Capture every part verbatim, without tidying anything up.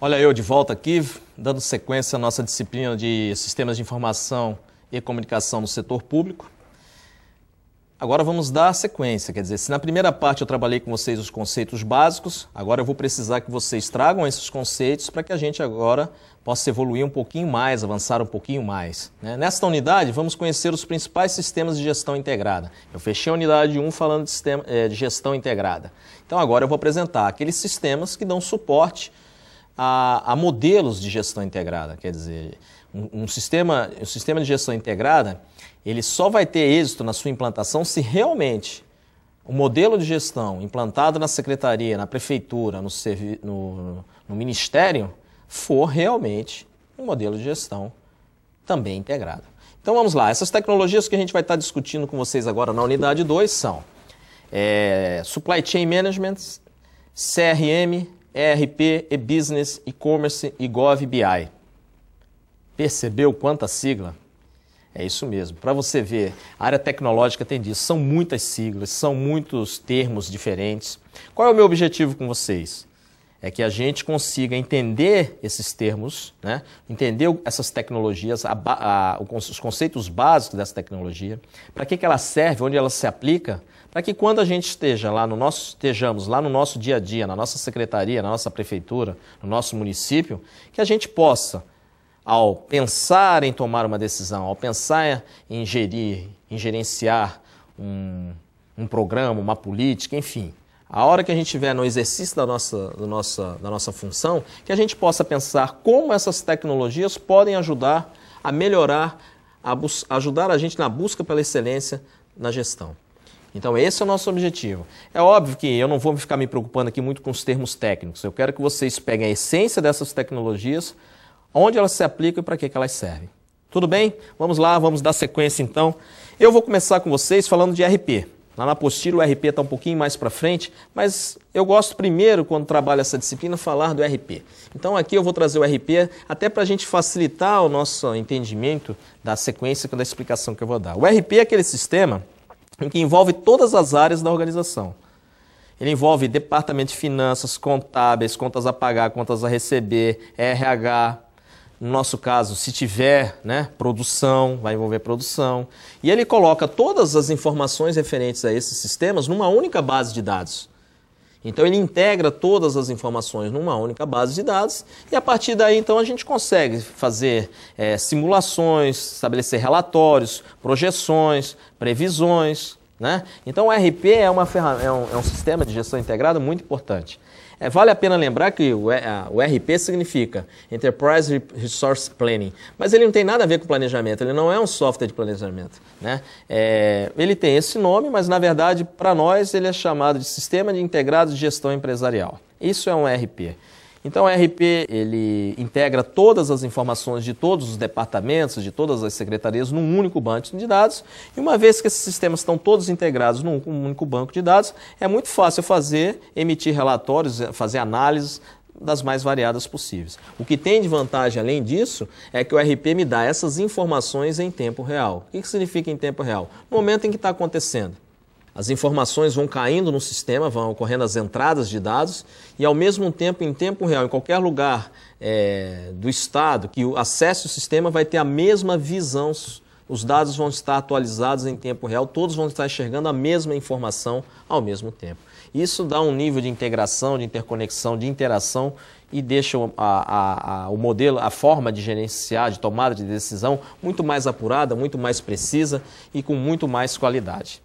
Olha eu de volta aqui, dando sequência à nossa disciplina de Sistemas de Informação e Comunicação no Setor Público. Agora vamos dar sequência, quer dizer, se na primeira parte eu trabalhei com vocês os conceitos básicos, agora eu vou precisar que vocês tragam esses conceitos para que a gente agora possa evoluir um pouquinho mais, avançar um pouquinho mais, né? Nesta unidade, vamos conhecer os principais sistemas de gestão integrada. Eu fechei a unidade um falando de, sistema, é, de gestão integrada. Então agora eu vou apresentar aqueles sistemas que dão suporte a, a modelos de gestão integrada. Quer dizer, um, um, sistema, um sistema de gestão integrada, ele só vai ter êxito na sua implantação se realmente o modelo de gestão implantado na secretaria, na prefeitura, no, servi no, no ministério, for realmente um modelo de gestão também integrado. Então vamos lá, essas tecnologias que a gente vai estar discutindo com vocês agora na unidade dois são é, Supply Chain Management, C R M, E R P, E-Business, E-Commerce e Gov.bi. Percebeu quanta sigla? É isso mesmo. Para você ver, a área tecnológica tem disso. São muitas siglas, são muitos termos diferentes. Qual é o meu objetivo com vocês? É que a gente consiga entender esses termos, né? Entender essas tecnologias, a, a, os conceitos básicos dessa tecnologia, para que, que ela serve, onde ela se aplica, para que quando a gente esteja lá no nosso, estejamos lá no nosso dia a dia, na nossa secretaria, na nossa prefeitura, no nosso município, que a gente possa, ao pensar em tomar uma decisão, ao pensar em gerir, em gerenciar um, um programa, uma política, enfim, a hora que a gente estiver no exercício da nossa, da, nossa, da nossa função, que a gente possa pensar como essas tecnologias podem ajudar a melhorar, a ajudar a gente na busca pela excelência na gestão. Então esse é o nosso objetivo. É óbvio que eu não vou ficar me preocupando aqui muito com os termos técnicos, eu quero que vocês peguem a essência dessas tecnologias, onde elas se aplicam e para que, que elas servem. Tudo bem? Vamos lá, vamos dar sequência então. Eu vou começar com vocês falando de E R P. Lá na apostila o E R P está um pouquinho mais para frente, mas eu gosto primeiro, quando trabalho essa disciplina, falar do E R P. Então aqui eu vou trazer o E R P até para a gente facilitar o nosso entendimento da sequência, da explicação que eu vou dar. O E R P é aquele sistema em que envolve todas as áreas da organização. Ele envolve departamento de finanças, contábeis, contas a pagar, contas a receber, R H. No nosso caso, se tiver, né, produção, vai envolver produção. E ele coloca todas as informações referentes a esses sistemas numa única base de dados. Então ele integra todas as informações numa única base de dados e a partir daí então a gente consegue fazer é, simulações, estabelecer relatórios, projeções, previsões, né? Então o E R P é, uma ferramenta, é, um, é um sistema de gestão integrada muito importante. É, vale a pena lembrar que o, a, o E R P significa Enterprise Resource Planning, mas ele não tem nada a ver com planejamento, ele não é um software de planejamento, né? É, ele tem esse nome, mas na verdade para nós ele é chamado de Sistema de Integrado de Gestão Empresarial. Isso é um E R P. Então o E R P ele integra todas as informações de todos os departamentos, de todas as secretarias num único banco de dados e uma vez que esses sistemas estão todos integrados num único banco de dados, é muito fácil fazer, emitir relatórios, fazer análises das mais variadas possíveis. O que tem de vantagem além disso é que o E R P me dá essas informações em tempo real. O que significa em tempo real? No momento em que está acontecendo. As informações vão caindo no sistema, vão ocorrendo as entradas de dados e, ao mesmo tempo, em tempo real, em qualquer lugar é, do estado que acesse o sistema, vai ter a mesma visão. Os dados vão estar atualizados em tempo real, todos vão estar enxergando a mesma informação ao mesmo tempo. Isso dá um nível de integração, de interconexão, de interação e deixa a, a, a, o modelo, a forma de gerenciar, de tomada de decisão muito mais apurada, muito mais precisa e com muito mais qualidade.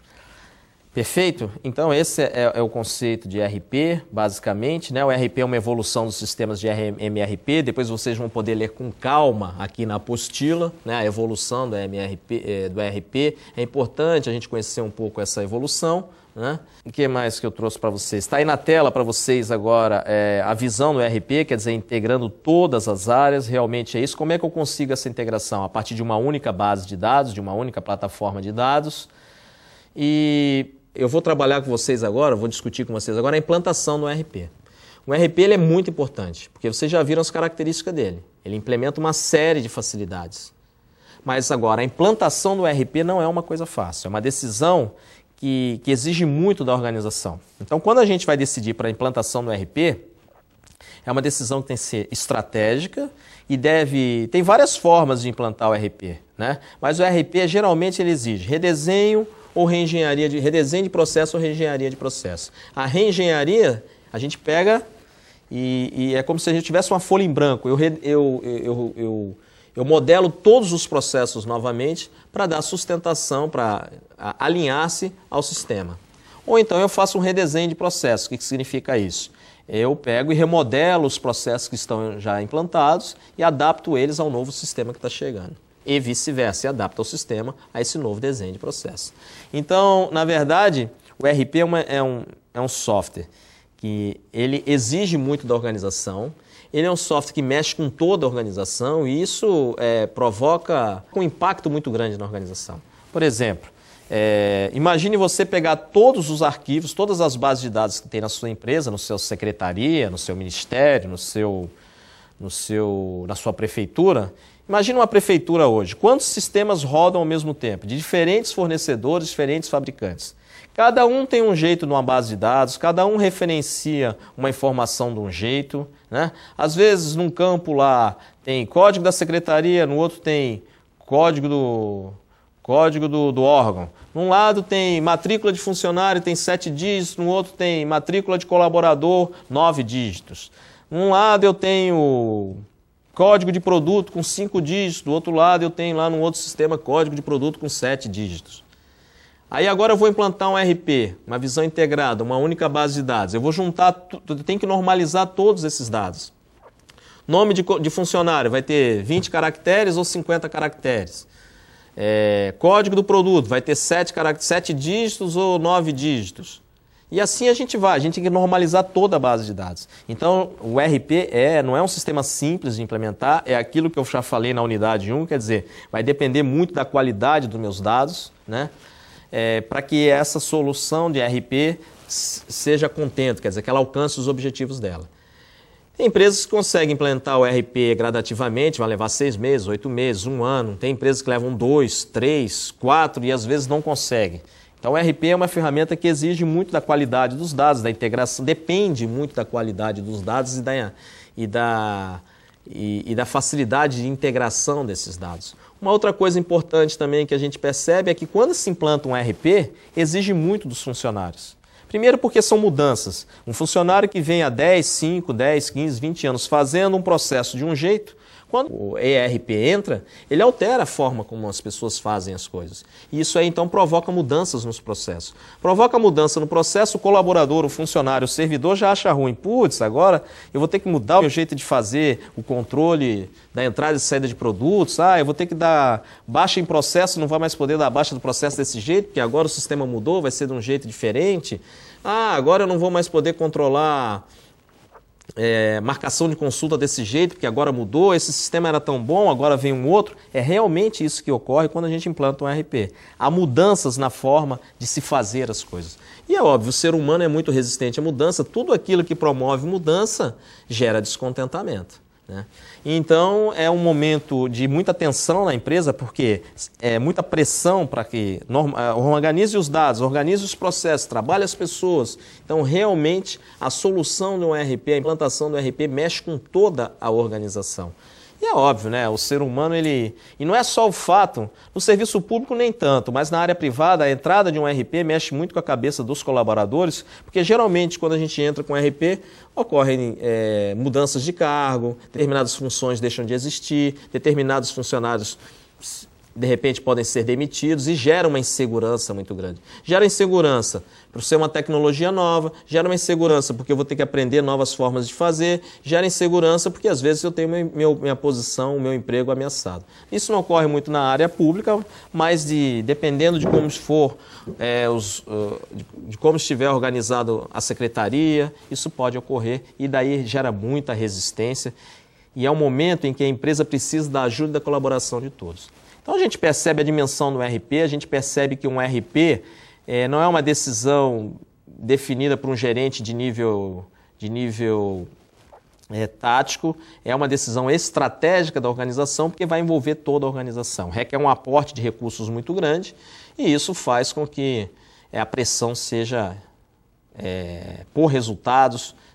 Perfeito? Então esse é, é o conceito de E R P, basicamente, né? O E R P é uma evolução dos sistemas de M R P, depois vocês vão poder ler com calma aqui na apostila, né? A evolução do, M R P, é, do E R P. É importante a gente conhecer um pouco essa evolução, né? O que mais que eu trouxe para vocês? Está aí na tela para vocês agora é, a visão do E R P, quer dizer, integrando todas as áreas, realmente é isso. Como é que eu consigo essa integração? A partir de uma única base de dados, de uma única plataforma de dados. E eu vou trabalhar com vocês agora, vou discutir com vocês agora a implantação do E R P. O E R P ele é muito importante, porque vocês já viram as características dele. Ele implementa uma série de facilidades. Mas agora, a implantação do E R P não é uma coisa fácil, é uma decisão que, que exige muito da organização. Então, quando a gente vai decidir para a implantação do E R P, é uma decisão que tem que ser estratégica e deve... Tem várias formas de implantar o R P, né? Mas o R P, geralmente, ele exige redesenho ou reengenharia de... Redesenho de processo ou reengenharia de processo. A reengenharia, a gente pega e, e é como se a gente tivesse uma folha em branco. Eu, eu, eu, eu, eu, eu modelo todos os processos novamente para dar sustentação, para alinhar-se ao sistema. Ou então eu faço um redesenho de processo. O que significa isso? Eu pego e remodelo os processos que estão já implantados e adapto eles ao novo sistema que está chegando. E vice-versa, e adapto ao sistema a esse novo desenho de processo. Então, na verdade, o R P é, uma, é, um, é um software que ele exige muito da organização, ele é um software que mexe com toda a organização e isso é, provoca um impacto muito grande na organização. Por exemplo, É, imagine você pegar todos os arquivos, todas as bases de dados que tem na sua empresa, no seu secretaria, no seu ministério, no seu, no seu, na sua prefeitura. Imagine uma prefeitura hoje. Quantos sistemas rodam ao mesmo tempo? De diferentes fornecedores, diferentes fabricantes. Cada um tem um jeito numa base de dados, cada um referencia uma informação de um jeito, né? Às vezes, num campo lá tem código da secretaria, no outro tem código do... Código do, do órgão. Num lado tem matrícula de funcionário, tem sete dígitos, no outro tem matrícula de colaborador, nove dígitos. Num lado eu tenho código de produto com cinco dígitos, do outro lado eu tenho lá no outro sistema código de produto com sete dígitos. Aí agora eu vou implantar um R P, uma visão integrada, uma única base de dados. Eu vou juntar, eu tenho que normalizar todos esses dados. Nome de, de funcionário vai ter vinte caracteres ou cinquenta caracteres. É, código do produto vai ter sete, sete dígitos ou nove dígitos. E assim a gente vai, a gente tem que normalizar toda a base de dados. Então o R P é, não é um sistema simples de implementar, é aquilo que eu já falei na unidade um, quer dizer, vai depender muito da qualidade dos meus dados, né? É, para que essa solução de R P seja contente, quer dizer, que ela alcance os objetivos dela. Tem empresas que conseguem implantar o R P gradativamente, vai levar seis meses, oito meses, um ano. Tem empresas que levam dois, três, quatro e às vezes não conseguem. Então o R P é uma ferramenta que exige muito da qualidade dos dados, da integração, depende muito da qualidade dos dados e da, e da, e, e da facilidade de integração desses dados. Uma outra coisa importante também que a gente percebe é que quando se implanta um R P, exige muito dos funcionários. Primeiro porque são mudanças. Um funcionário que vem há dez, cinco, dez, quinze, vinte anos fazendo um processo de um jeito, quando o E R P entra, ele altera a forma como as pessoas fazem as coisas. E isso aí então provoca mudanças nos processos. Provoca mudança no processo, o colaborador, o funcionário, o servidor já acha ruim. Putz, agora eu vou ter que mudar o meu jeito de fazer o controle da entrada e saída de produtos. Ah, eu vou ter que dar baixa em processo, não vai mais poder dar baixa do processo desse jeito, porque agora o sistema mudou, vai ser de um jeito diferente. Ah, agora eu não vou mais poder controlar é, marcação de consulta desse jeito, porque agora mudou, esse sistema era tão bom, agora vem um outro. É realmente isso que ocorre quando a gente implanta um R P. Há mudanças na forma de se fazer as coisas. E é óbvio, o ser humano é muito resistente à mudança, tudo aquilo que promove mudança gera descontentamento, né? Então é um momento de muita tensão na empresa, porque é muita pressão para que organize os dados, organize os processos, trabalhe as pessoas. Então realmente a solução do R P, a implantação do R P mexe com toda a organização. E é óbvio, né? O ser humano, ele... E não é só o fato, no serviço público nem tanto, mas na área privada, a entrada de um R P mexe muito com a cabeça dos colaboradores, porque geralmente quando a gente entra com R P, ocorrem é, mudanças de cargo, determinadas funções deixam de existir, determinados funcionários de repente podem ser demitidos e gera uma insegurança muito grande. Gera insegurança por ser uma tecnologia nova, gera uma insegurança porque eu vou ter que aprender novas formas de fazer, gera insegurança porque às vezes eu tenho meu, minha posição, o meu emprego ameaçado. Isso não ocorre muito na área pública, mas de, dependendo de como for, é, os, uh, de, de como estiver organizado a secretaria, isso pode ocorrer e daí gera muita resistência e é um momento em que a empresa precisa da ajuda e da colaboração de todos. Então a gente percebe a dimensão do R P, a gente percebe que um R P é, não é uma decisão definida por um gerente de nível, de nível é, tático, é uma decisão estratégica da organização, porque vai envolver toda a organização. Requer um aporte de recursos muito grande e isso faz com que é, a pressão seja, é, por resultados,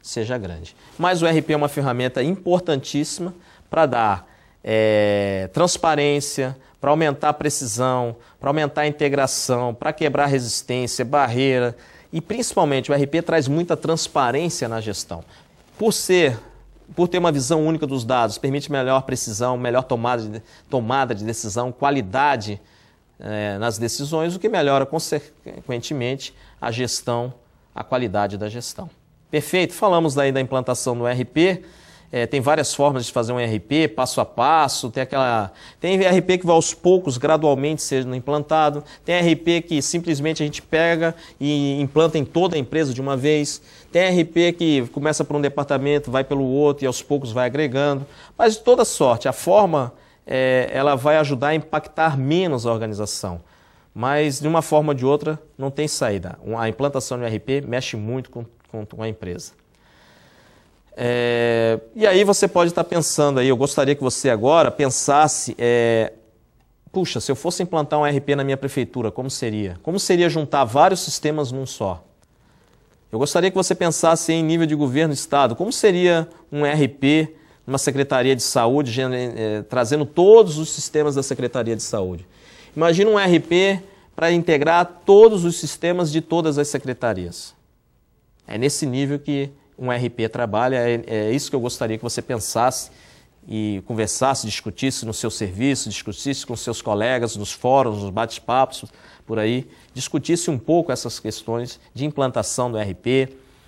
seja grande. Mas o R P é uma ferramenta importantíssima para dar é, transparência, para aumentar a precisão, para aumentar a integração, para quebrar resistência, barreira e principalmente o R P traz muita transparência na gestão. Por ser, por ter uma visão única dos dados, permite melhor precisão, melhor tomada de, tomada de decisão, qualidade é, nas decisões, o que melhora consequentemente a gestão, a qualidade da gestão. Perfeito? Falamos daí da implantação do R P. É, tem várias formas de fazer um R P, passo a passo, tem aquela... Tem R P que vai aos poucos, gradualmente sendo implantado, tem R P que simplesmente a gente pega e implanta em toda a empresa de uma vez, tem R P que começa por um departamento, vai pelo outro e aos poucos vai agregando, mas de toda sorte, a forma é, ela vai ajudar a impactar menos a organização, mas de uma forma ou de outra não tem saída. A implantação do R P mexe muito com, com a empresa. É, e aí você pode estar pensando aí, eu gostaria que você agora pensasse, é, puxa, se eu fosse implantar um R P na minha prefeitura, como seria? Como seria juntar vários sistemas num só? Eu gostaria que você pensasse em nível de governo e estado, como seria um R P numa Secretaria de Saúde, é, trazendo todos os sistemas da Secretaria de Saúde. Imagina um R P para integrar todos os sistemas de todas as secretarias. É nesse nível que um R P trabalha, é, é isso que eu gostaria que você pensasse e conversasse, discutisse no seu serviço, discutisse com seus colegas nos fóruns, nos bate-papos, por aí, discutisse um pouco essas questões de implantação do R P.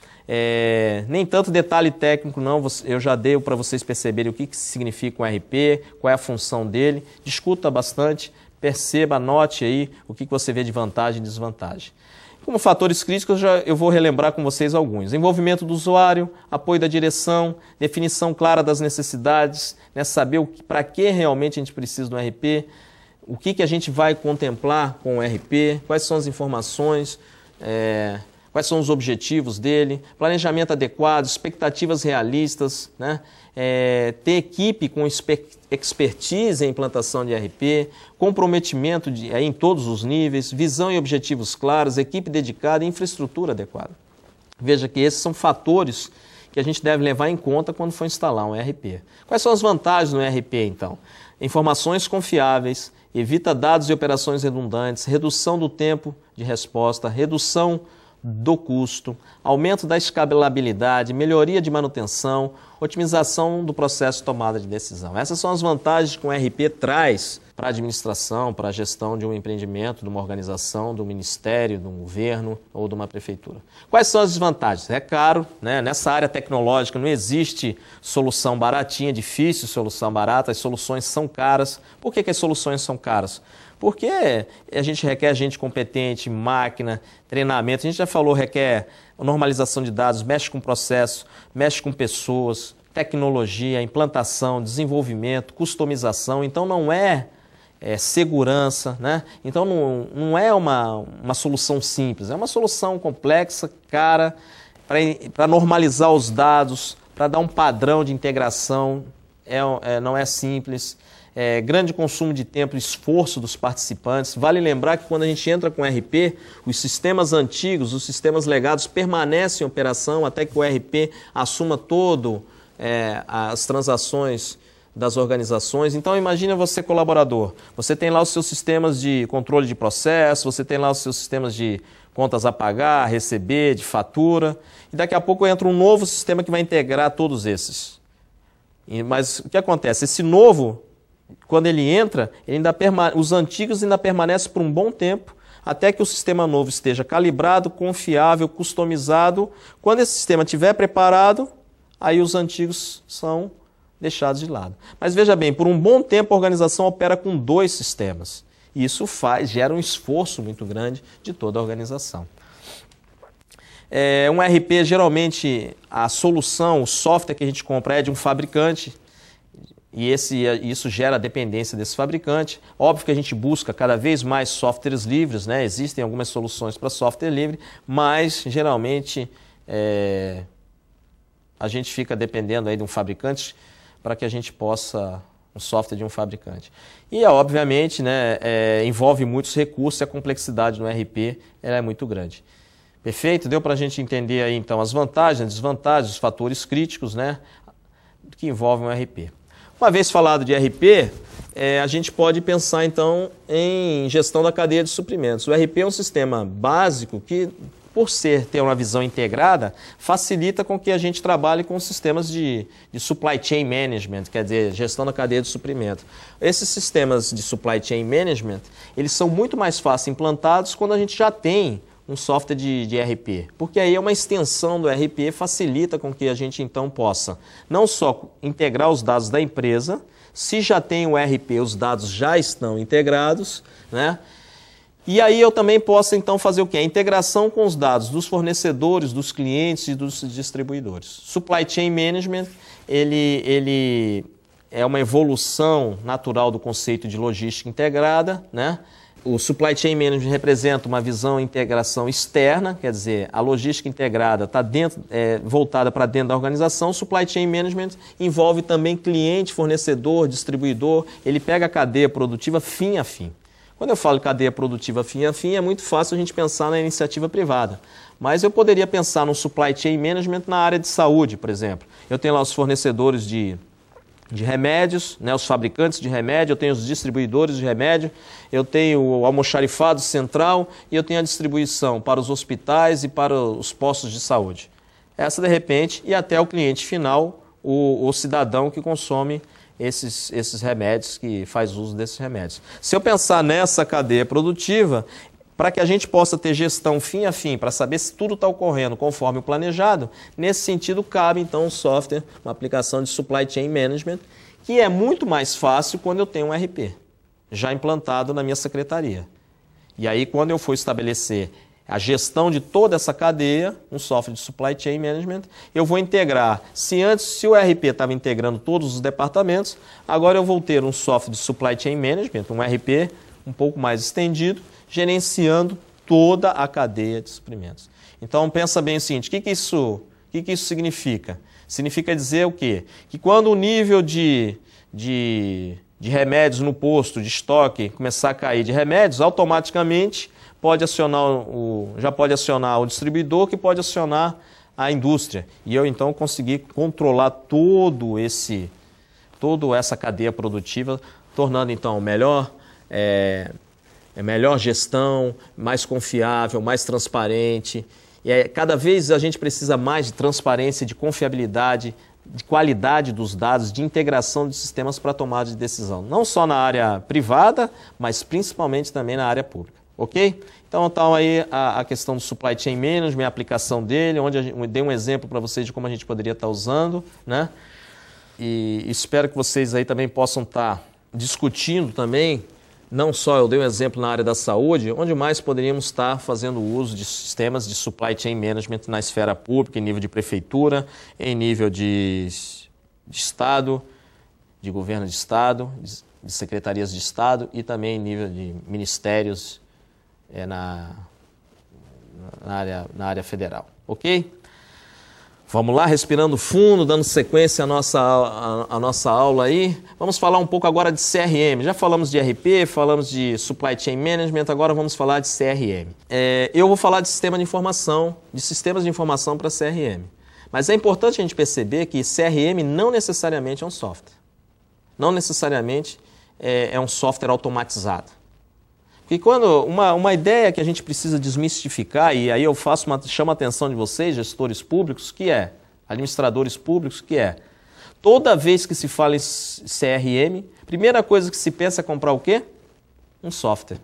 É, nem tanto detalhe técnico não, eu já dei para vocês perceberem o que, que significa um R P, qual é a função dele, discuta bastante, perceba, anote aí o que, que você vê de vantagem e desvantagem. Como fatores críticos, eu, já, eu vou relembrar com vocês alguns. Envolvimento do usuário, apoio da direção, definição clara das necessidades, né, saber para que realmente a gente precisa do R P, o que, que a gente vai contemplar com o R P, quais são as informações, é, quais são os objetivos dele, planejamento adequado, expectativas realistas, né, é, ter equipe com expertise em implantação de R P, comprometimento de, é, em todos os níveis, visão e objetivos claros, equipe dedicada e infraestrutura adequada. Veja que esses são fatores que a gente deve levar em conta quando for instalar um R P. Quais são as vantagens no R P, então? Informações confiáveis, evita dados e operações redundantes, redução do tempo de resposta, redução do custo, aumento da escalabilidade, melhoria de manutenção, otimização do processo de tomada de decisão. Essas são as vantagens que o R P traz para a administração, para a gestão de um empreendimento, de uma organização, do ministério, de um governo ou de uma prefeitura. Quais são as desvantagens? É caro, né? Nessa área tecnológica não existe solução baratinha, difícil solução barata, as soluções são caras. Por que que as soluções são caras? Porque a gente requer gente competente, máquina, treinamento. A gente já falou, requer normalização de dados, mexe com processo, mexe com pessoas, tecnologia, implantação, desenvolvimento, customização. Então não é, é segurança, né? Então não, não é uma, uma solução simples, é uma solução complexa, cara, para normalizar os dados, para dar um padrão de integração, é, é, não é simples. É, grande consumo de tempo e esforço dos participantes. Vale lembrar que quando a gente entra com R P, os sistemas antigos, os sistemas legados permanecem em operação até que o R P assuma todo é, as transações das organizações. Então imagina você colaborador, você tem lá os seus sistemas de controle de processo, você tem lá os seus sistemas de contas a pagar, receber, de fatura, e daqui a pouco entra um novo sistema que vai integrar todos esses. E, mas o que acontece? Esse novo, quando ele entra, ele ainda perma... os antigos ainda permanecem por um bom tempo, até que o sistema novo esteja calibrado, confiável, customizado. Quando esse sistema estiver preparado, aí os antigos são deixados de lado. Mas veja bem, por um bom tempo a organização opera com dois sistemas. E isso faz, gera um esforço muito grande de toda a organização. É, um R P, geralmente, a solução, o software que a gente compra é de um fabricante, e esse, isso gera dependência desse fabricante. Óbvio que a gente busca cada vez mais softwares livres, né? Existem algumas soluções para software livre, mas geralmente é, a gente fica dependendo aí de um fabricante para que a gente possa, um software de um fabricante. E obviamente, né, é, envolve muitos recursos e a complexidade no R P ela é muito grande. Perfeito? Deu para a gente entender aí então as vantagens, desvantagens, os fatores críticos, né, que envolvem o E R P. Uma vez falado de E R P, é, a gente pode pensar então em gestão da cadeia de suprimentos. O E R P é um sistema básico que, por ser ter uma visão integrada, facilita com que a gente trabalhe com sistemas de, de supply chain management, quer dizer, gestão da cadeia de suprimento. Esses sistemas de supply chain management, eles são muito mais fáceis implantados quando a gente já tem um software de, de E R P, porque aí é uma extensão do E R P, facilita com que a gente então possa não só integrar os dados da empresa, se já tem o E R P, os dados já estão integrados, né? E aí eu também posso então fazer o quê? A integração com os dados dos fornecedores, dos clientes e dos distribuidores. Supply Chain Management, ele, ele é uma evolução natural do conceito de logística integrada, né? O Supply Chain Management representa uma visão de integração externa, quer dizer, a logística integrada está dentro, é, voltada para dentro da organização. O Supply Chain Management envolve também cliente, fornecedor, distribuidor, ele pega a cadeia produtiva fim a fim. Quando eu falo cadeia produtiva fim a fim, é muito fácil a gente pensar na iniciativa privada. Mas eu poderia pensar no Supply Chain Management na área de saúde, por exemplo. Eu tenho lá os fornecedores de... de remédios, né, os fabricantes de remédio, eu tenho os distribuidores de remédio, eu tenho o almoxarifado central e eu tenho a distribuição para os hospitais e para os postos de saúde. Essa, de repente, e até o cliente final, o, o cidadão que consome esses, esses remédios, que faz uso desses remédios. Se eu pensar nessa cadeia produtiva, para que a gente possa ter gestão fim a fim, para saber se tudo está ocorrendo conforme o planejado, nesse sentido cabe então um software, uma aplicação de Supply Chain Management, que é muito mais fácil quando eu tenho um E R P já implantado na minha secretaria. E aí quando eu for estabelecer a gestão de toda essa cadeia, um software de Supply Chain Management, eu vou integrar, se antes, se o E R P estava integrando todos os departamentos, agora eu vou ter um software de Supply Chain Management, um E R P um pouco mais estendido, gerenciando toda a cadeia de suprimentos. Então, pensa bem o seguinte, o que, que, isso, o que, que isso significa? Significa dizer o quê? Que quando o nível de, de, de remédios no posto, de estoque, começar a cair de remédios, automaticamente pode acionar o, já pode acionar o distribuidor, que pode acionar a indústria. E eu, então, conseguir controlar todo esse, toda essa cadeia produtiva, tornando, então, melhor... É, É melhor gestão, mais confiável, mais transparente. E é, cada vez a gente precisa mais de transparência, de confiabilidade, de qualidade dos dados, de integração de sistemas para tomada de decisão. Não só na área privada, mas principalmente também na área pública. Ok? Então, tá aí a, a questão do Supply Chain Management, a aplicação dele, onde eu dei um exemplo para vocês de como a gente poderia estar usando, né? E espero que vocês aí também possam estar discutindo também. Não só eu dei um exemplo na área da saúde, onde mais poderíamos estar fazendo uso de sistemas de supply chain management na esfera pública, em nível de prefeitura, em nível de, de Estado, de governo de Estado, de, de secretarias de Estado e também em nível de ministérios é, na, na, área, na área federal. Ok? Vamos lá, respirando fundo, dando sequência à nossa, à, à nossa aula aí. Vamos falar um pouco agora de C R M. Já falamos de E R P, falamos de Supply Chain Management, agora vamos falar de C R M. É, eu vou falar de sistema de informação, de sistemas de informação para C R M. Mas é importante a gente perceber que C R M não necessariamente é um software. Não necessariamente é, é um software automatizado. Porque quando uma, uma ideia que a gente precisa desmistificar, e aí eu faço uma, chamo a atenção de vocês, gestores públicos, que é, administradores públicos, que é, toda vez que se fala em C R M, primeira coisa que se pensa é comprar o quê? Um software.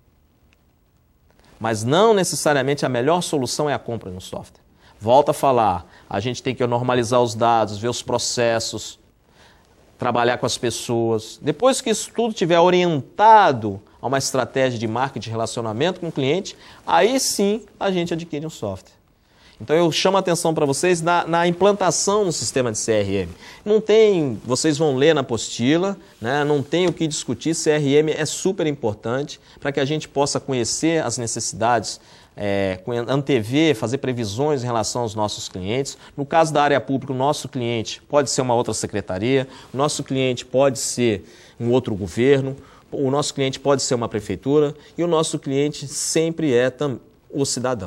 Mas não necessariamente a melhor solução é a compra de um software. Volto a falar, a gente tem que normalizar os dados, ver os processos, trabalhar com as pessoas. Depois que isso tudo estiver orientado a uma estratégia de marketing de relacionamento com o cliente, aí sim a gente adquire um software. Então eu chamo a atenção para vocês na, na implantação no sistema de C R M. Não tem, vocês vão ler na apostila, né? Não tem o que discutir, C R M é super importante para que a gente possa conhecer as necessidades, é, antever, fazer previsões em relação aos nossos clientes. No caso da área pública, o nosso cliente pode ser uma outra secretaria, o nosso cliente pode ser um outro governo, o nosso cliente pode ser uma prefeitura e o nosso cliente sempre é o cidadão.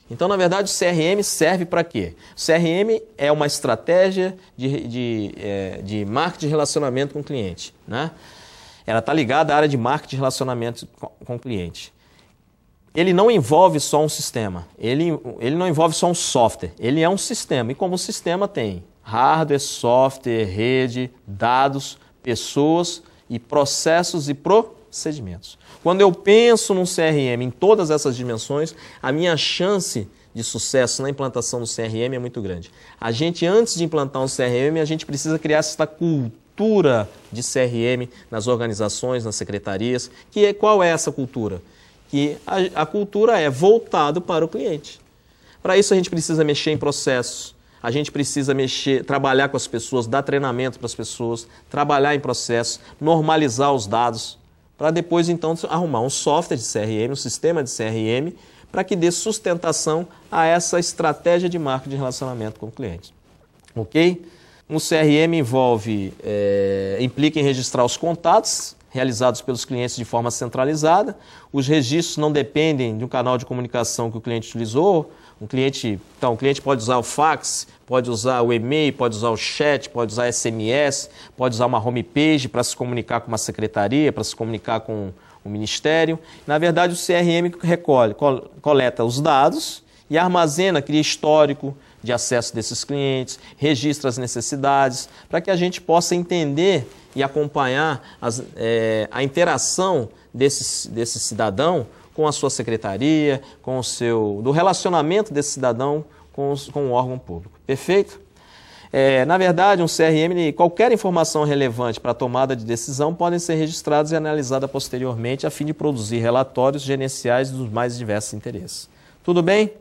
Então, na verdade, o C R M serve para quê? O C R M é uma estratégia de, de, é, de marketing de relacionamento com o cliente, né? Ela está ligada à área de marketing de relacionamento com, com o cliente. Ele não envolve só um sistema, ele, ele não envolve só um software, ele é um sistema. E como sistema tem hardware, software, rede, dados, pessoas e processos e procedimentos. Quando eu penso num C R M em todas essas dimensões, a minha chance de sucesso na implantação do C R M é muito grande. A gente, antes de implantar um C R M, a gente precisa criar essa cultura de C R M nas organizações, nas secretarias. Que é, qual é essa cultura? Que a, a cultura é voltado para o cliente. Para isso a gente precisa mexer em processos, a gente precisa mexer, trabalhar com as pessoas, dar treinamento para as pessoas, trabalhar em processos, normalizar os dados, para depois então arrumar um software de C R M, um sistema de C R M, para que dê sustentação a essa estratégia de marketing de relacionamento com o cliente. Ok? Um C R M envolve, é, implica em registrar os contatos realizados pelos clientes de forma centralizada. Os registros não dependem de um canal de comunicação que o cliente utilizou. Um cliente, então, o cliente pode usar o fax, pode usar o e-mail, pode usar o chat, pode usar S M S, pode usar uma homepage para se comunicar com uma secretaria, para se comunicar com o ministério. Na verdade, o C R M recolhe, coleta os dados e armazena, cria histórico de acesso desses clientes, registra as necessidades, para que a gente possa entender e acompanhar as, é, a interação desse, desse cidadão com a sua secretaria, com o seu, do relacionamento desse cidadão com, os, com o órgão público. Perfeito? É, na verdade, um C R M, qualquer informação relevante para a tomada de decisão podem ser registradas e analisadas posteriormente a fim de produzir relatórios gerenciais dos mais diversos interesses. Tudo bem?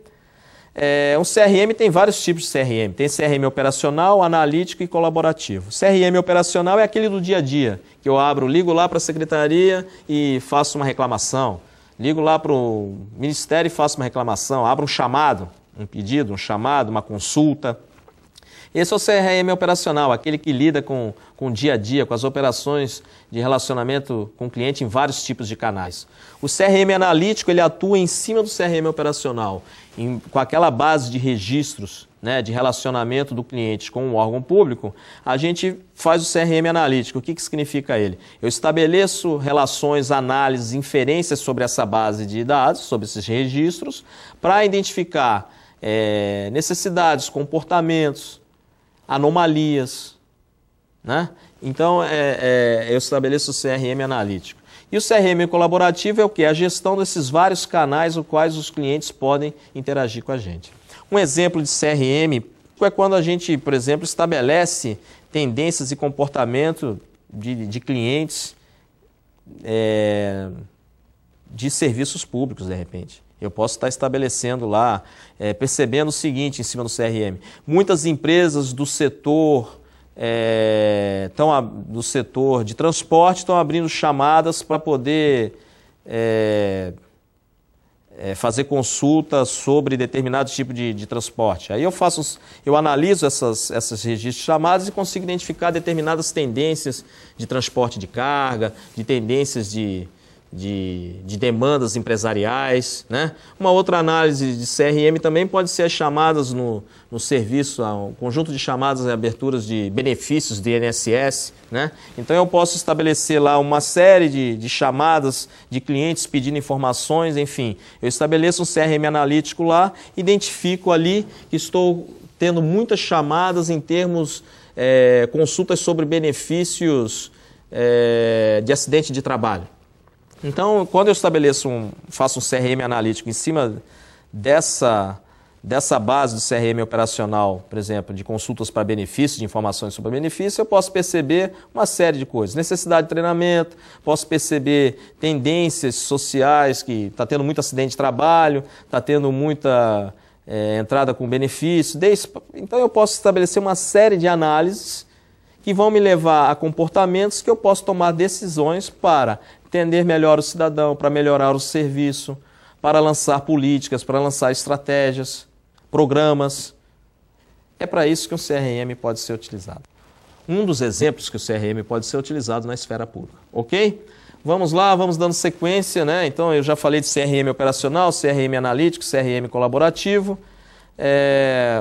É, um C R M tem vários tipos de C R M. Tem C R M operacional, analítico e colaborativo. C R M operacional é aquele do dia a dia, que eu abro, ligo lá para a secretaria e faço uma reclamação. Ligo lá para o ministério e faço uma reclamação. Abro um chamado, um pedido, um chamado, uma consulta. Esse é o C R M operacional, aquele que lida com, com o dia a dia, com as operações de relacionamento com o cliente em vários tipos de canais. O C R M analítico, ele atua em cima do C R M operacional, em, com aquela base de registros, né, de relacionamento do cliente com o órgão público. A gente faz o C R M analítico. O que, que significa ele? Eu estabeleço relações, análises, inferências sobre essa base de dados, sobre esses registros, para identificar é, necessidades, comportamentos, anomalias, né? Então, é, é, eu estabeleço o C R M analítico. E o C R M colaborativo é o quê? A gestão desses vários canais os quais os clientes podem interagir com a gente. Um exemplo de C R M é quando a gente, por exemplo, estabelece tendências e comportamento de, de clientes é, de serviços públicos, de repente. Eu posso estar estabelecendo lá, é, percebendo o seguinte em cima do C R M. Muitas empresas do setor, é, tão a, do setor de transporte estão abrindo chamadas para poder é, é, fazer consultas sobre determinado tipo de, de transporte. Aí eu faço, eu analiso essas, essas registros de chamadas e consigo identificar determinadas tendências de transporte de carga, de tendências de De, de demandas empresariais, né? Uma outra análise de C R M também pode ser as chamadas no, no serviço, um conjunto de chamadas e aberturas de benefícios de I N S S, né? Então eu posso estabelecer lá uma série de, de chamadas de clientes pedindo informações, enfim. Eu estabeleço um C R M analítico lá, identifico ali que estou tendo muitas chamadas em termos, é, consultas sobre benefícios é, de acidente de trabalho. Então, quando eu estabeleço um, faço um C R M analítico em cima dessa, dessa base do C R M operacional, por exemplo, de consultas para benefícios, de informações sobre benefício, eu posso perceber uma série de coisas. Necessidade de treinamento, posso perceber tendências sociais, que está tendo muito acidente de trabalho, está tendo muita é, entrada com benefício. Desde, então, eu posso estabelecer uma série de análises que vão me levar a comportamentos que eu posso tomar decisões para entender melhor o cidadão, para melhorar o serviço, para lançar políticas, para lançar estratégias, programas. É para isso que o C R M pode ser utilizado. Um dos exemplos que o C R M pode ser utilizado na esfera pública, ok? Vamos lá, vamos dando sequência, né? Então, eu já falei de C R M operacional, C R M analítico, C R M colaborativo. É...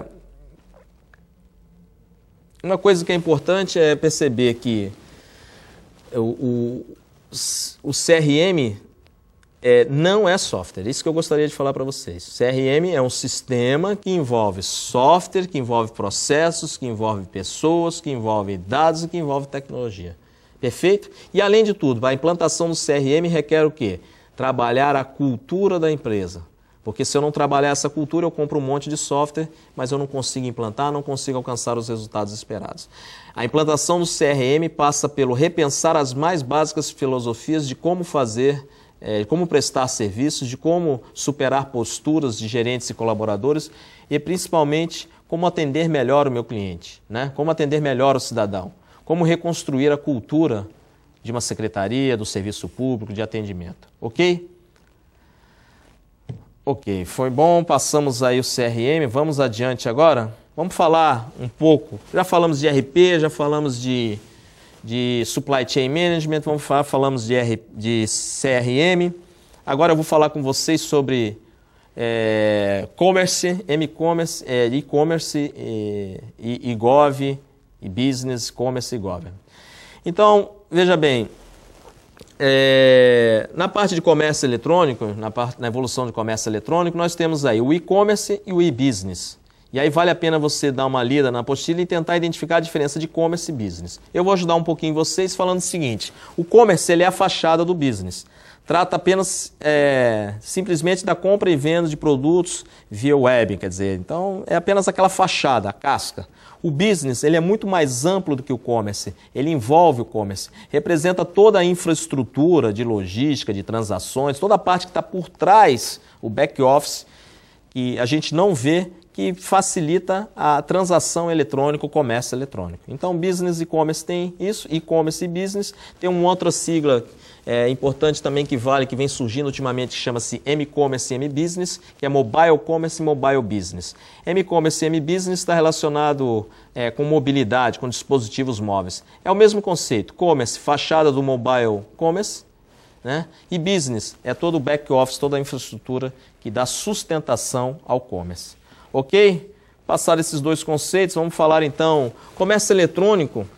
Uma coisa que é importante é perceber que o, o, o C R M é, não é software. Isso que eu gostaria de falar para vocês. C R M é um sistema que envolve software, que envolve processos, que envolve pessoas, que envolve dados e que envolve tecnologia. Perfeito? E além de tudo, a implantação do C R M requer o quê? Trabalhar a cultura da empresa. Porque se eu não trabalhar essa cultura, eu compro um monte de software, mas eu não consigo implantar, não consigo alcançar os resultados esperados. A implantação do C R M passa pelo repensar as mais básicas filosofias de como fazer, é, como prestar serviços, de como superar posturas de gerentes e colaboradores e principalmente como atender melhor o meu cliente, né? Como atender melhor o cidadão. Como reconstruir a cultura de uma secretaria, do serviço público, de atendimento. Ok? Ok, foi bom, passamos aí o C R M, vamos adiante agora. Vamos falar um pouco, já falamos de R P, já falamos de, de Supply Chain Management, vamos falar, falamos de, R, de C R M. Agora eu vou falar com vocês sobre é, commerce, M-commerce, é, e-commerce, e, e, e gov, e business, commerce e government. Então, veja bem, é, na parte de comércio eletrônico, na, parte, na evolução de comércio eletrônico, nós temos aí o e-commerce e o e-business. E aí vale a pena você dar uma lida na apostila e tentar identificar a diferença de commerce e business. Eu vou ajudar um pouquinho vocês falando o seguinte, o commerce ele é a fachada do business. Trata apenas, é, simplesmente da compra e venda de produtos via web, quer dizer, então é apenas aquela fachada, a casca. O business ele é muito mais amplo do que o commerce, ele envolve o commerce, representa toda a infraestrutura de logística, de transações, toda a parte que está por trás, o back office, que a gente não vê, que facilita a transação eletrônica, o comércio eletrônico. Então, business e commerce tem isso, e-commerce e business, tem uma outra sigla é, importante também que vale, que vem surgindo ultimamente, que chama-se M-commerce e M-business, que é mobile commerce e mobile business. M-commerce e M-business está relacionado é, com mobilidade, com dispositivos móveis. É o mesmo conceito, commerce, fachada do mobile commerce, né? E business é todo o back office, toda a infraestrutura que dá sustentação ao commerce. Ok? Passar esses dois conceitos, vamos falar então, comércio eletrônico,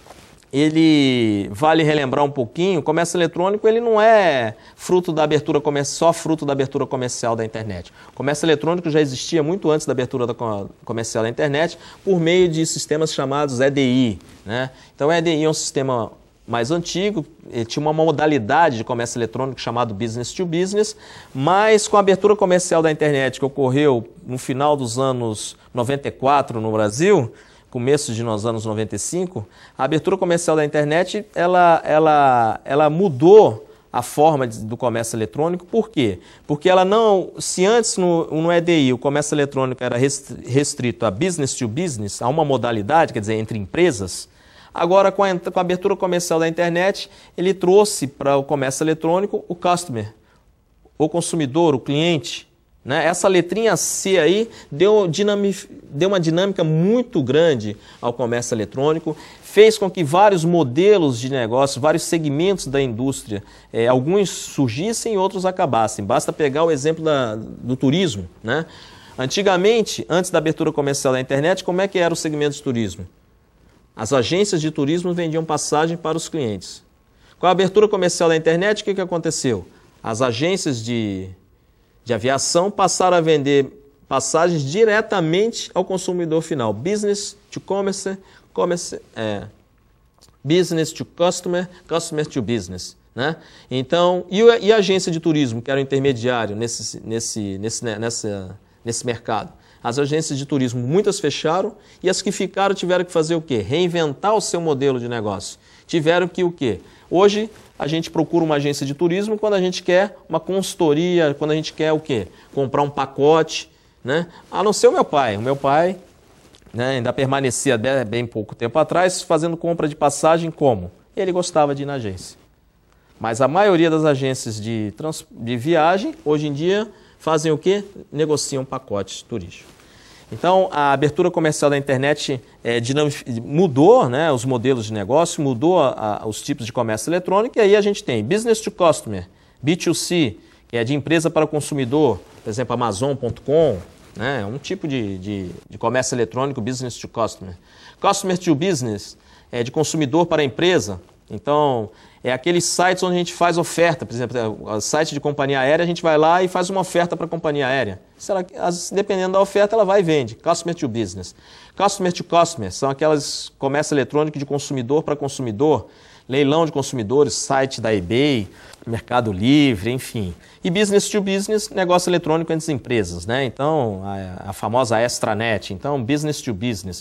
ele vale relembrar um pouquinho, o comércio eletrônico ele não é fruto da abertura comercial, só fruto da abertura comercial da internet. O comércio eletrônico já existia muito antes da abertura da comercial da internet por meio de sistemas chamados E D I, né? Então o E D I é um sistema mais antigo, ele tinha uma modalidade de comércio eletrônico chamado business to business, mas com a abertura comercial da internet que ocorreu no final dos anos noventa e quatro no Brasil, começo de nos anos noventa e cinco, a abertura comercial da internet ela, ela, ela mudou a forma de, do comércio eletrônico. Por quê? Porque ela não, se antes no, no E D I o comércio eletrônico era restrito a business to business, a uma modalidade, quer dizer, entre empresas, agora, com a, com a abertura comercial da internet, ele trouxe para o comércio eletrônico o customer, o consumidor, o cliente. Né? Essa letrinha C aí deu, dinami, deu uma dinâmica muito grande ao comércio eletrônico, fez com que vários modelos de negócio, vários segmentos da indústria, eh, alguns surgissem e outros acabassem. Basta pegar o exemplo da, do turismo. Né? Antigamente, antes da abertura comercial da internet, como é que era o segmento de turismo? As agências de turismo vendiam passagem para os clientes. Com a abertura comercial da internet, o que, que aconteceu? As agências de, de aviação passaram a vender passagens diretamente ao consumidor final. Business to commerce, commerce é, business to customer, customer to business. Né? Então, e, e a agência de turismo, que era o intermediário nesse, nesse, nesse, nessa, nesse mercado? As agências de turismo, muitas fecharam e as que ficaram tiveram que fazer o quê? Reinventar o seu modelo de negócio. Tiveram que o quê? Hoje a gente procura uma agência de turismo quando a gente quer uma consultoria, quando a gente quer o quê? Comprar um pacote, né? A não ser o meu pai. O meu pai, né, ainda permanecia bem pouco tempo atrás fazendo compra de passagem como? Ele gostava de ir na agência. Mas a maioria das agências de, trans... de viagem, hoje em dia, fazem o quê? Negociam pacotes turísticos. Então, a abertura comercial da internet é, mudou, né, os modelos de negócio, mudou a, a, os tipos de comércio eletrônico, e aí a gente tem business to customer, B dois C, que é de empresa para o consumidor, por exemplo, amazon ponto com, né, é um tipo de, de, de comércio eletrônico, business to customer. Customer to business, é de consumidor para a empresa. Então, é aqueles sites onde a gente faz oferta, por exemplo, o site de companhia aérea, a gente vai lá e faz uma oferta para a companhia aérea. Se ela, dependendo da oferta, ela vai e vende. Customer to business. Customer to customer são aquelas comércio eletrônico de consumidor para consumidor, leilão de consumidores, site da eBay, Mercado Livre, enfim. E business to business, negócio eletrônico entre as empresas, né? Então, a, a famosa extranet. Então, business to business,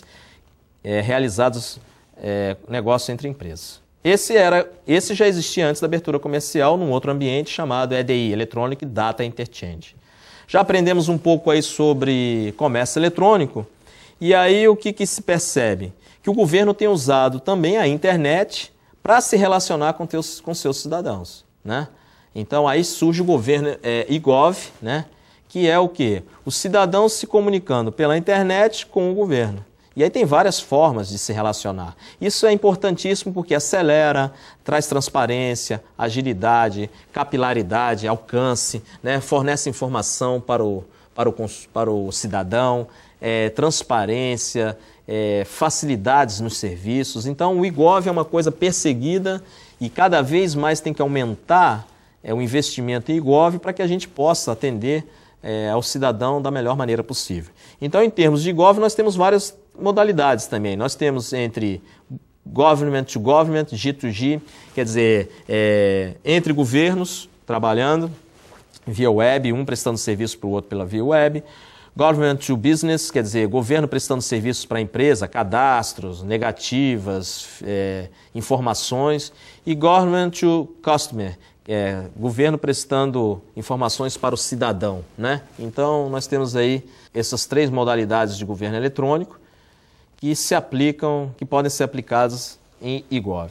é, realizados é, negócio entre empresas. Esse, era, esse já existia antes da abertura comercial num outro ambiente chamado E D I, Electronic Data Interchange. Já aprendemos um pouco aí sobre comércio eletrônico e aí o que, que se percebe? Que o governo tem usado também a internet para se relacionar com, teus, com seus cidadãos, né? Então aí surge o governo é, e-gov, né? Que é o quê? Os cidadãos se comunicando pela internet com o governo. E aí tem várias formas de se relacionar. Isso é importantíssimo porque acelera, traz transparência, agilidade, capilaridade, alcance, né? Fornece informação para o, para o, para o cidadão, é, transparência, é, facilidades nos serviços. Então o e-gov é uma coisa perseguida e cada vez mais tem que aumentar é, o investimento em e-gov para que a gente possa atender é, ao cidadão da melhor maneira possível. Então, em termos de e-gov, nós temos várias modalidades também. Nós temos entre government to government, G to G, quer dizer, é, entre governos trabalhando via web, um prestando serviço para o outro pela via web. Government to business, quer dizer, governo prestando serviços para a empresa, cadastros, negativas, é, informações. E government to customer, é, governo prestando informações para o cidadão, né? Então, nós temos aí essas três modalidades de governo eletrônico que se aplicam, que podem ser aplicadas em e-gov.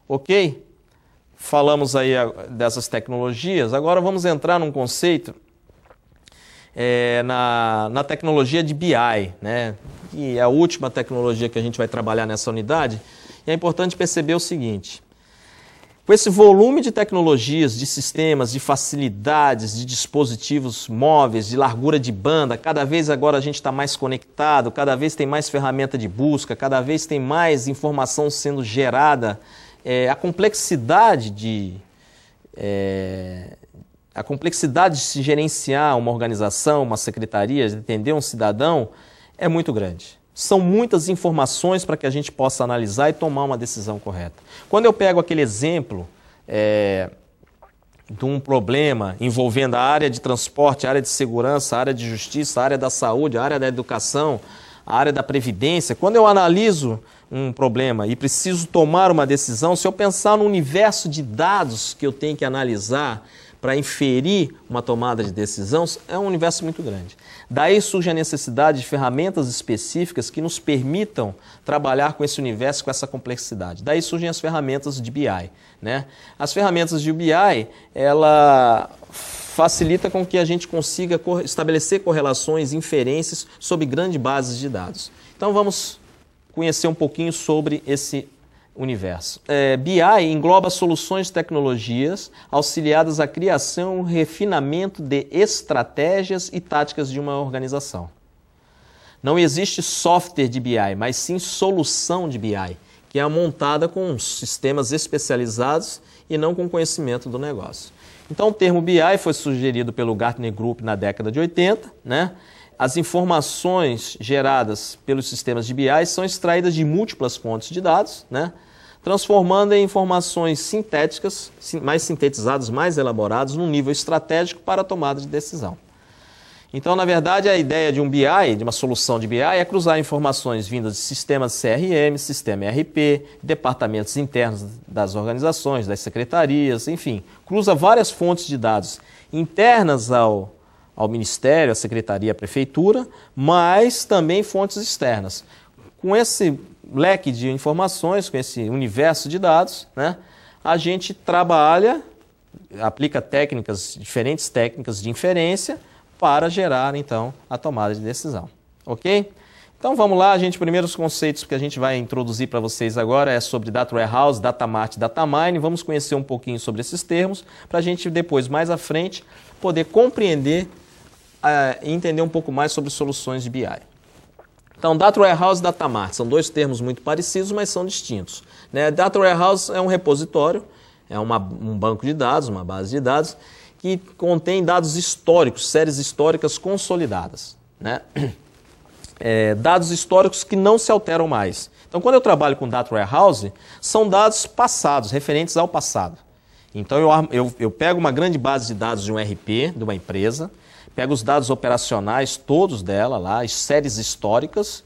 Ok? Falamos aí dessas tecnologias, agora vamos entrar num conceito é, na, na tecnologia de B I, né? Que é a última tecnologia que a gente vai trabalhar nessa unidade. E é importante perceber o seguinte: com esse volume de tecnologias, de sistemas, de facilidades, de dispositivos móveis, de largura de banda, cada vez agora a gente está mais conectado, cada vez tem mais ferramenta de busca, cada vez tem mais informação sendo gerada, é, a complexidade de... É, a complexidade de se gerenciar uma organização, uma secretaria, de atender um cidadão, é muito grande. São muitas informações para que a gente possa analisar e tomar uma decisão correta. Quando eu pego aquele exemplo é, de um problema envolvendo a área de transporte, a área de segurança, a área de justiça, a área da saúde, a área da educação, a área da previdência, quando eu analiso um problema e preciso tomar uma decisão, se eu pensar no universo de dados que eu tenho que analisar para inferir uma tomada de decisão, é um universo muito grande. Daí surge a necessidade de ferramentas específicas que nos permitam trabalhar com esse universo, com essa complexidade. Daí surgem as ferramentas de B I, né? As ferramentas de B I, ela facilita com que a gente consiga estabelecer correlações, inferências sobre grandes bases de dados. Então vamos conhecer um pouquinho sobre esse universo. É, B I engloba soluções de tecnologias auxiliadas à criação e refinamento de estratégias e táticas de uma organização. Não existe software de B I, mas sim solução de B I, que é montada com sistemas especializados e não com conhecimento do negócio. Então o termo B I foi sugerido pelo Gartner Group na década de oitenta, né? As informações geradas pelos sistemas de B I são extraídas de múltiplas fontes de dados, né? Transformando em informações sintéticas, mais sintetizadas, mais elaboradas, num nível estratégico para a tomada de decisão. Então, na verdade, a ideia de um B I, de uma solução de B I, é cruzar informações vindas de sistemas C R M, sistema E R P, departamentos internos das organizações, das secretarias, enfim, cruza várias fontes de dados internas ao ao Ministério, à Secretaria, à Prefeitura, mas também fontes externas. Com esse leque de informações, com esse universo de dados, né, a gente trabalha, aplica técnicas, diferentes técnicas de inferência para gerar, então, a tomada de decisão. Ok? Então vamos lá, gente. Primeiros conceitos que a gente vai introduzir para vocês agora é sobre Data Warehouse, Data Mart e Data Mine. Vamos conhecer um pouquinho sobre esses termos para a gente depois, mais à frente, poder compreender uh, e entender um pouco mais sobre soluções de B I. Então, Data Warehouse e Data Mart são dois termos muito parecidos, mas são distintos. Né? Data Warehouse é um repositório, é uma, um banco de dados, uma base de dados, que contém dados históricos, séries históricas consolidadas. Né? É, dados históricos que não se alteram mais. Então, quando eu trabalho com Data Warehouse, são dados passados, referentes ao passado. Então, eu, eu, eu pego uma grande base de dados de um R P, de uma empresa, pego os dados operacionais, todos dela lá, as séries históricas,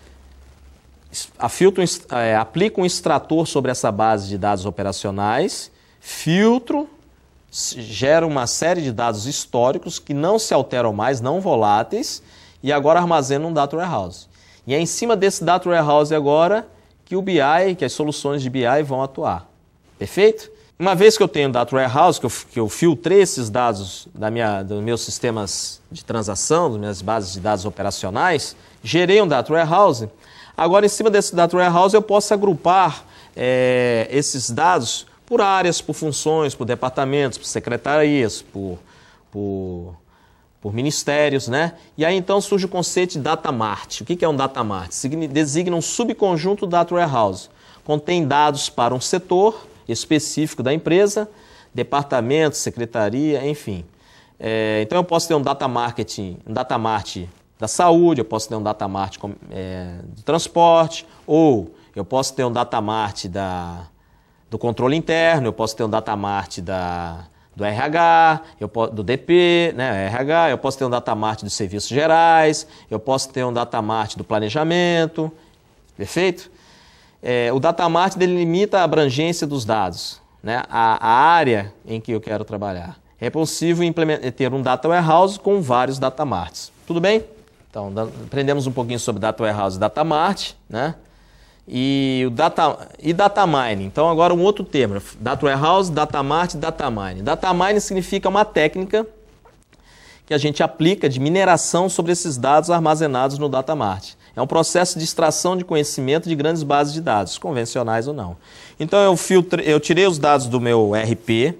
afiltro, é, aplico um extrator sobre essa base de dados operacionais, filtro, gero uma série de dados históricos que não se alteram mais, não voláteis, e agora armazena um Data Warehouse. E é em cima desse Data Warehouse agora que o B I, que as soluções de B I vão atuar. Perfeito? Uma vez que eu tenho um Data Warehouse, que eu, que eu filtrei esses dados da minha, dos meus sistemas de transação, das minhas bases de dados operacionais, gerei um Data Warehouse, agora em cima desse Data Warehouse eu posso agrupar é, esses dados por áreas, por funções, por departamentos, por secretarias, por... por por ministérios, né? E aí então surge o conceito de Data Mart. O que é um Data Mart? Designa um subconjunto do Data Warehouse. Contém dados para um setor específico da empresa, departamento, secretaria, enfim. É, então eu posso ter um Data Marketing, um Data Mart da saúde, eu posso ter um Data Mart é, do transporte, ou eu posso ter um Data Mart da, do controle interno, eu posso ter um Data Mart da... do R H, eu, do D P, né, R H, eu posso ter um Data Mart dos serviços gerais, eu posso ter um Data Mart do planejamento, perfeito? É, o Data Mart delimita a abrangência dos dados, né, a, a área em que eu quero trabalhar. É possível ter um Data Warehouse com vários Data Marts. Tudo bem? Então, aprendemos um pouquinho sobre Data Warehouse e Data Mart, né? E o data, e data mining. Então agora um outro termo, Data Warehouse, Data Mart e Data Mining. Data Mining significa uma técnica que a gente aplica de mineração sobre esses dados armazenados no Data Mart. É um processo de extração de conhecimento de grandes bases de dados, convencionais ou não. Então eu, filtre, eu tirei os dados do meu R P,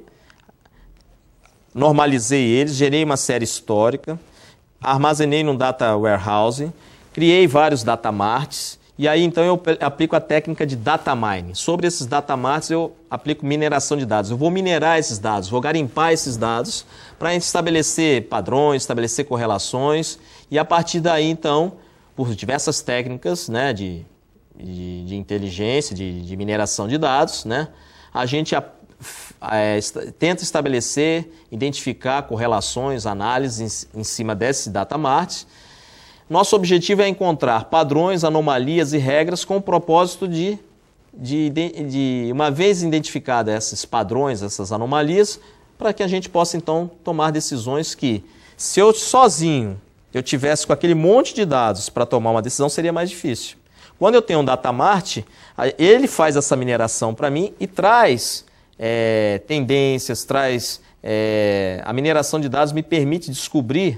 normalizei eles, gerei uma série histórica, armazenei num Data Warehouse, criei vários Data Marts. E aí, então, eu aplico a técnica de data mining. Sobre esses data marts, eu aplico mineração de dados. Eu vou minerar esses dados, vou garimpar esses dados para estabelecer padrões, estabelecer correlações. E a partir daí, então, por diversas técnicas, né, de, de, de inteligência, de, de mineração de dados, né, a gente a, é, tenta estabelecer, identificar correlações, análises em, em cima desses data marts. Nosso objetivo é encontrar padrões, anomalias e regras com o propósito de, de, de, de uma vez identificados esses padrões, essas anomalias, para que a gente possa então tomar decisões que, se eu sozinho eu tivesse com aquele monte de dados para tomar uma decisão, seria mais difícil. Quando eu tenho um Data Mart, ele faz essa mineração para mim e traz é, tendências, traz é, a mineração de dados me permite descobrir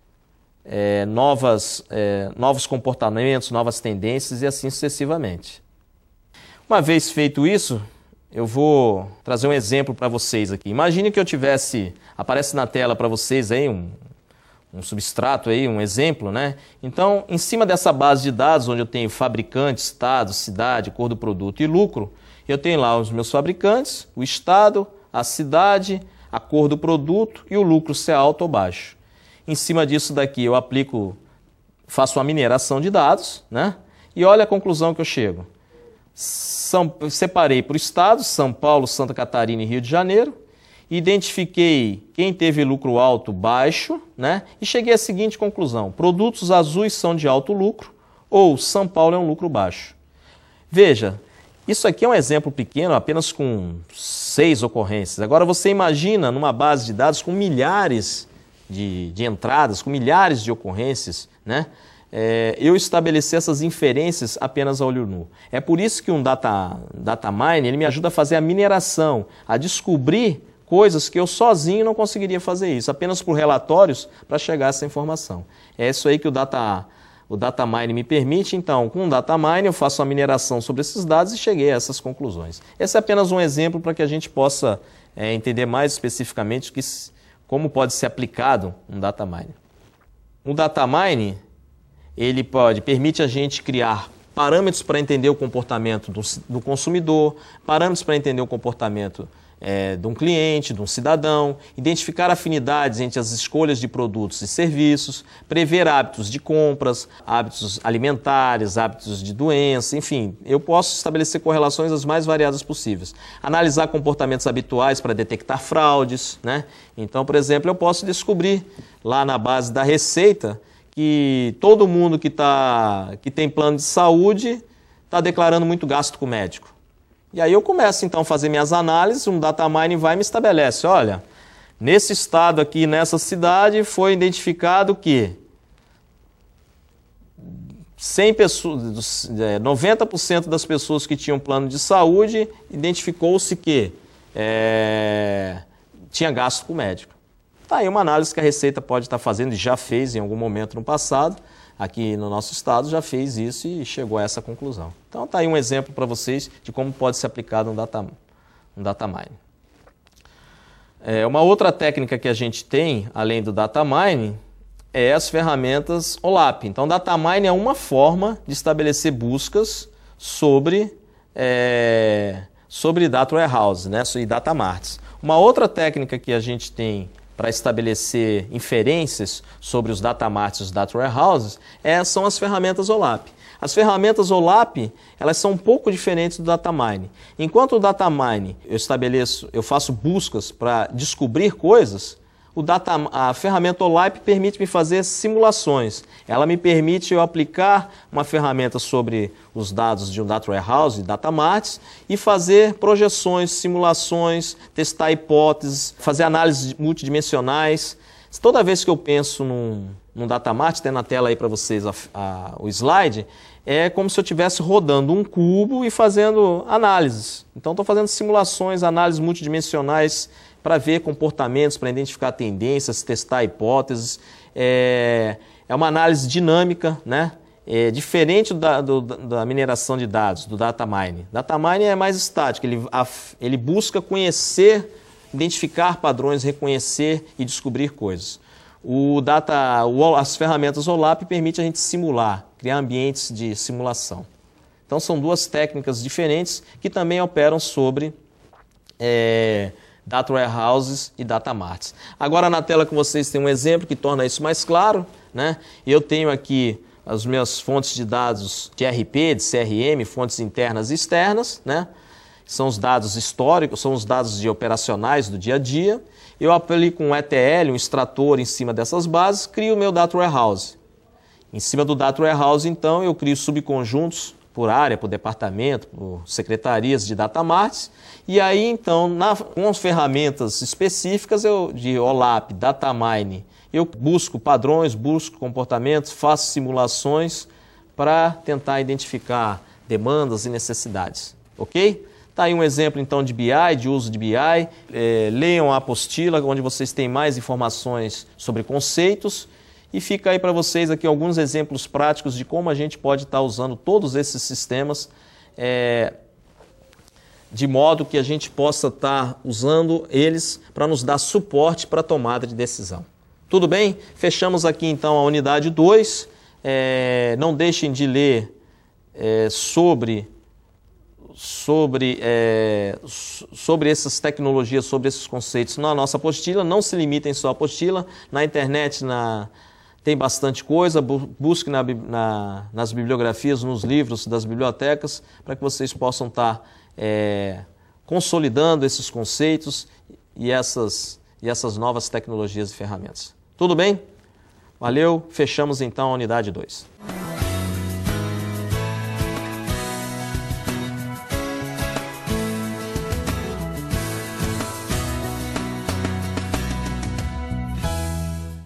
É, novas, é, novos comportamentos, novas tendências e assim sucessivamente. Uma vez feito isso, eu vou trazer um exemplo para vocês aqui. Imagine que eu tivesse, aparece na tela para vocês aí um, um substrato, aí, um exemplo, né? Então, em cima dessa base de dados, onde eu tenho fabricante, estado, cidade, cor do produto e lucro, eu tenho lá os meus fabricantes, o estado, a cidade, a cor do produto e o lucro, se é alto ou baixo. Em cima disso daqui eu aplico, faço uma mineração de dados, né? E olha a conclusão que eu chego. São, separei por estado, São Paulo, Santa Catarina e Rio de Janeiro, identifiquei quem teve lucro alto, baixo, né? E cheguei à seguinte conclusão: produtos azuis são de alto lucro ou São Paulo é um lucro baixo. Veja, isso aqui é um exemplo pequeno, apenas com seis ocorrências. Agora você imagina numa base de dados com milhares De, de entradas, com milhares de ocorrências, né? É, eu estabelecer essas inferências apenas a olho nu. É por isso que um data, data mine ele me ajuda a fazer a mineração, a descobrir coisas que eu sozinho não conseguiria fazer isso, apenas por relatórios para chegar a essa informação. É isso aí que o Data o data mining me permite, então, com o data mining eu faço uma mineração sobre esses dados e cheguei a essas conclusões. Esse é apenas um exemplo para que a gente possa é, entender mais especificamente que, como pode ser aplicado um data mining. O data mining, ele pode, permite a gente criar parâmetros para entender o comportamento do, do consumidor, parâmetros para entender o comportamento É, de um cliente, de um cidadão, identificar afinidades entre as escolhas de produtos e serviços, prever hábitos de compras, hábitos alimentares, hábitos de doença, enfim, eu posso estabelecer correlações as mais variadas possíveis. Analisar comportamentos habituais para detectar fraudes, né? Então, por exemplo, eu posso descobrir lá na base da Receita que todo mundo que, tá, que tem plano de saúde está declarando muito gasto com médico. E aí eu começo então a fazer minhas análises, um data mining vai e me estabelece, olha, nesse estado aqui, nessa cidade, foi identificado que cem pessoas, noventa por cento das pessoas que tinham plano de saúde, identificou-se que é, tinha gasto com médico. Tá aí uma análise que a Receita pode estar fazendo e já fez em algum momento no passado, aqui no nosso estado já fez isso e chegou a essa conclusão. Então está aí um exemplo para vocês de como pode ser aplicado um data, um data mining. É, uma outra técnica que a gente tem, além do data mining, é as ferramentas O L A P. Então data mining é uma forma de estabelecer buscas sobre, é, sobre data warehouse, né, e data marts. Uma outra técnica que a gente tem para estabelecer inferências sobre os data marts e os data warehouses, é, são as ferramentas O L A P. As ferramentas O L A P, elas são um pouco diferentes do data mining. Enquanto o data mining eu estabeleço, eu faço buscas para descobrir coisas, o data, a ferramenta O L A P permite me fazer simulações. Ela me permite eu aplicar uma ferramenta sobre os dados de um data warehouse e data marts e fazer projeções, simulações, testar hipóteses, fazer análises multidimensionais. Toda vez que eu penso num, num data mart, tem na tela aí para vocês a, a, o slide, é como se eu estivesse rodando um cubo e fazendo análises. Então estou fazendo simulações, análises multidimensionais, para ver comportamentos, para identificar tendências, testar hipóteses. É, é uma análise dinâmica, né? É diferente da, do, da mineração de dados, do data mining. Data mining é mais estático, ele, a, ele busca conhecer, identificar padrões, reconhecer e descobrir coisas. O data, o, as ferramentas O L A P permitem a gente simular, criar ambientes de simulação. Então são duas técnicas diferentes que também operam sobre É, data warehouses e data marts. Agora na tela com vocês tem um exemplo que torna isso mais claro, né? Eu tenho aqui as minhas fontes de dados de R P, de C R M, fontes internas e externas, né? São os dados históricos, são os dados de operacionais do dia a dia. Eu aplico um E T L, um extrator em cima dessas bases, crio o meu data warehouse. Em cima do data warehouse, então, eu crio subconjuntos por área, por departamento, por secretarias de data marts. E aí, então, na, com as ferramentas específicas eu, de O L A P, data mining, eu busco padrões, busco comportamentos, faço simulações para tentar identificar demandas e necessidades. Ok? Está aí um exemplo, então, de B I, de uso de B I. É, leiam a apostila, onde vocês têm mais informações sobre conceitos. E fica aí para vocês aqui alguns exemplos práticos de como a gente pode estar usando todos esses sistemas é, de modo que a gente possa estar usando eles para nos dar suporte para a tomada de decisão. Tudo bem? Fechamos aqui então a unidade dois. É, não deixem de ler é, sobre, sobre, é, sobre essas tecnologias, sobre esses conceitos na nossa apostila. Não se limitem só à apostila. Na internet, na... tem bastante coisa, busque na, na, nas bibliografias, nos livros das bibliotecas, para que vocês possam estar é, consolidando esses conceitos e essas, e essas novas tecnologias e ferramentas. Tudo bem? Valeu, fechamos então a unidade dois.